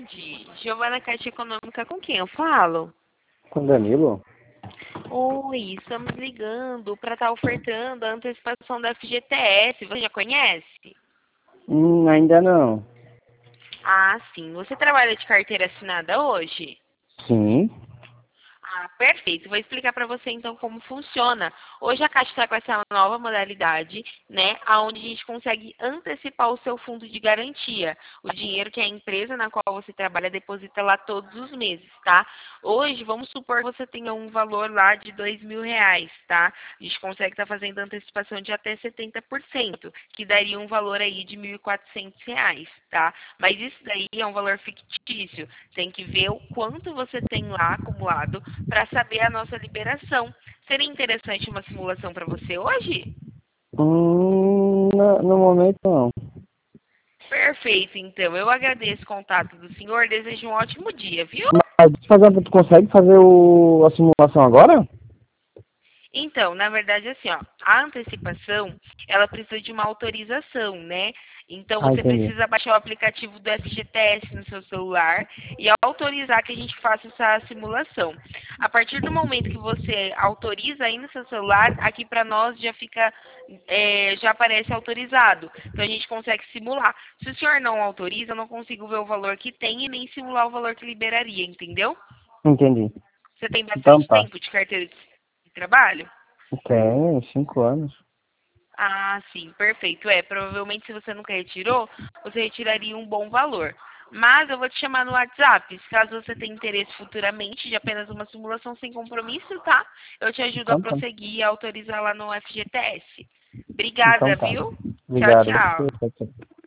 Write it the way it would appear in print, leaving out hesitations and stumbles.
tarde. Giovana Caixa Econômica, com quem eu falo? Com Danilo? Oi, estamos ligando para estar ofertando a antecipação da FGTS. Você já conhece? Ainda não. Ah, sim. Você trabalha de carteira assinada hoje? Sim. Ah, perfeito. Vou explicar para você então como funciona. Hoje a Caixa está com essa nova modalidade, né, onde a gente consegue antecipar o seu fundo de garantia, o dinheiro que a empresa na qual você trabalha deposita lá todos os meses, tá? Hoje, vamos supor que você tenha um valor lá de R$ 2.000, tá? A gente consegue estar fazendo antecipação de até 70%, que daria um valor aí de R$ 1.400, tá? Mas isso daí é um valor fictício. Tem que ver o quanto você tem lá acumulado para saber a nossa liberação. Seria interessante uma simulação para você hoje? No momento não. Perfeito, então. Eu agradeço o contato do senhor. Desejo um ótimo dia, viu? Mas tu consegue fazer a simulação agora? Então, na verdade, assim, ó, a antecipação, ela precisa de uma autorização, né? Então, Ah, você entendi. precisa baixar o aplicativo do FGTS no seu celular e autorizar que a gente faça essa simulação. A partir do momento que você autoriza aí no seu celular, aqui para nós já fica, já aparece autorizado. Então, a gente consegue simular. Se o senhor não autoriza, eu não consigo ver o valor que tem e nem simular o valor que liberaria, entendeu? Entendi. Você tem Então bastante tá. tempo de carteira de trabalho? Tem 5 anos. Ah, sim, perfeito. Provavelmente se você nunca retirou, você retiraria um bom valor. Mas eu vou te chamar no WhatsApp, se caso você tenha interesse futuramente de apenas uma simulação sem compromisso, tá? Eu te ajudo a Então tá. prosseguir e autorizar lá no FGTS. Então Obrigada, tá. viu? Tchau, Obrigado. tchau. Você